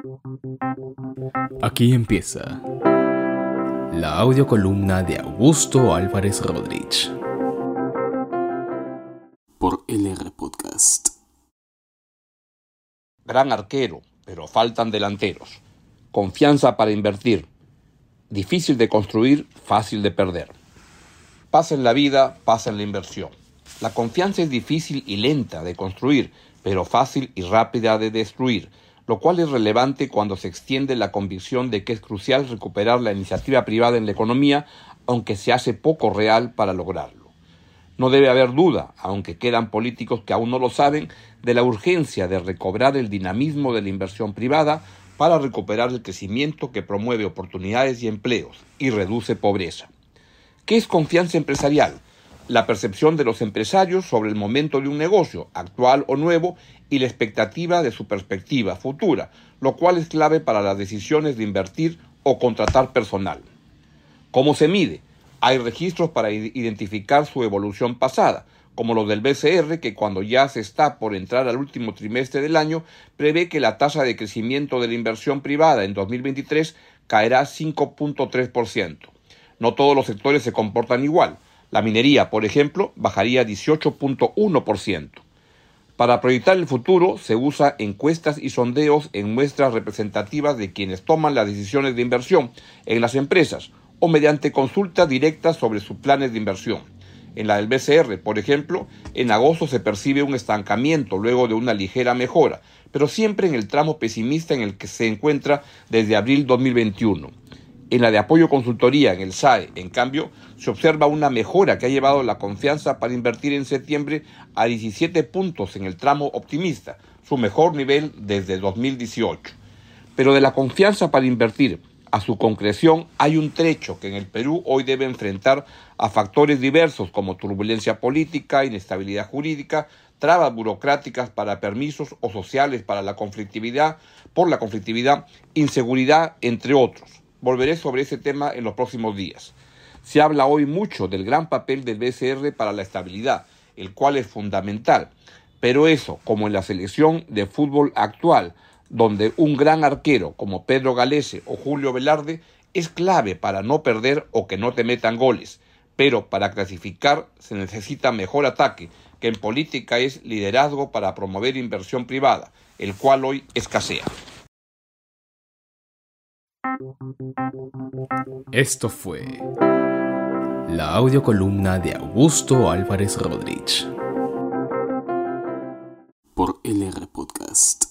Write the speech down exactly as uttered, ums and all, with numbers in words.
Aquí empieza la audiocolumna de Augusto Álvarez Rodríguez por L R Podcast. Gran arquero, pero faltan delanteros. Confianza para invertir. Difícil de construir, fácil de perder. Pasa en la vida, pasa en la inversión. La confianza es difícil y lenta de construir, pero fácil y rápida de destruir, lo cual es relevante cuando se extiende la convicción de que es crucial recuperar la iniciativa privada en la economía, aunque se hace poco real para lograrlo. No debe haber duda, aunque quedan políticos que aún no lo saben, de la urgencia de recobrar el dinamismo de la inversión privada para recuperar el crecimiento que promueve oportunidades y empleos y reduce pobreza. ¿Qué es confianza empresarial? La percepción de los empresarios sobre el momento de un negocio, actual o nuevo, y la expectativa de su perspectiva futura, lo cual es clave para las decisiones de invertir o contratar personal. ¿Cómo se mide? Hay registros para identificar su evolución pasada, como los del B C R, que cuando ya se está por entrar al último trimestre del año, prevé que la tasa de crecimiento de la inversión privada en dos mil veintitrés caerá a cinco punto tres por ciento. No todos los sectores se comportan igual. La minería, por ejemplo, bajaría dieciocho punto uno por ciento. Para proyectar el futuro se usa encuestas y sondeos en muestras representativas de quienes toman las decisiones de inversión en las empresas o mediante consultas directas sobre sus planes de inversión. En la del B C R, por ejemplo, en agosto se percibe un estancamiento luego de una ligera mejora, pero siempre en el tramo pesimista en el que se encuentra desde abril dos mil veintiuno. En la de apoyo consultoría, en el S A E, en cambio, se observa una mejora que ha llevado la confianza para invertir en septiembre a diecisiete puntos en el tramo optimista, su mejor nivel desde dos mil dieciocho. Pero de la confianza para invertir a su concreción hay un trecho que en el Perú hoy debe enfrentar a factores diversos como turbulencia política, inestabilidad jurídica, trabas burocráticas para permisos o sociales para la conflictividad, por la conflictividad, inseguridad, entre otros. Volveré sobre ese tema en los próximos días. Se habla hoy mucho del gran papel del B C R para la estabilidad, el cual es fundamental. Pero eso, como en la selección de fútbol actual, donde un gran arquero como Pedro Galese o Julio Velarde es clave para no perder o que no te metan goles. Pero para clasificar se necesita mejor ataque, que en política es liderazgo para promover inversión privada, el cual hoy escasea. Esto fue la audiocolumna de Augusto Álvarez Rodríguez por L R Podcast.